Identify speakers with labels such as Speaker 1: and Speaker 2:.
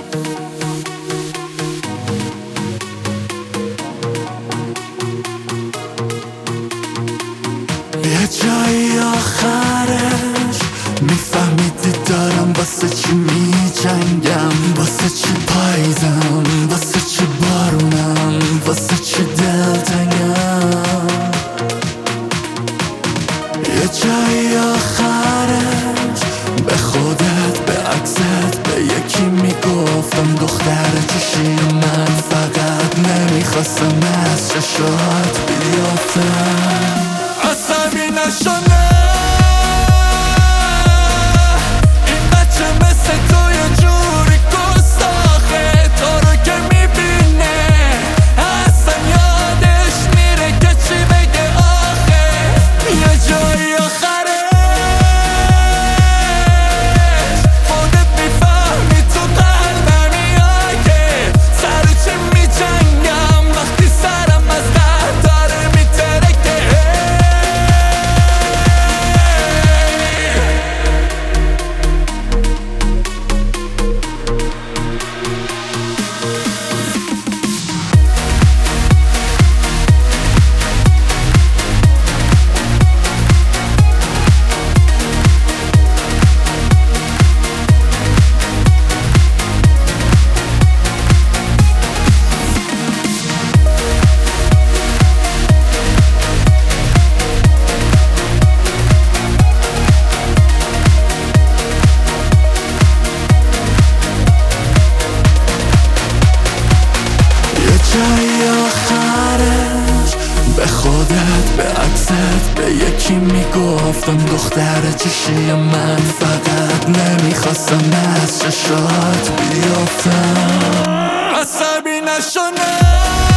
Speaker 1: یه جایی آخرش میفهمیدی دارم واسه چی میجنگم، واسه چی پاییزم، واسه چی بارونم، واسه چی دلتنگم. یه جایی آخرش به خودت، به عکست، به یکی میگفتم دختر چشی من، فقط نمیخواستم از چشات بیافتم. عصبی نشونه این بچه مثل تو یه جوری گستاخه، تو رو که میبینه اصلا یادش میره که چی بگه آخه. یه جایی آخرش خودت میفهمی تو قلبمی که سر چه میجنگم وقتی سرم از درد داره میترکه. جای آخرش به خودت، به عکست، به یکی میگفتم دختر چشی من، فقط نمیخواستم از چشات بیافتم. عصبی نشونه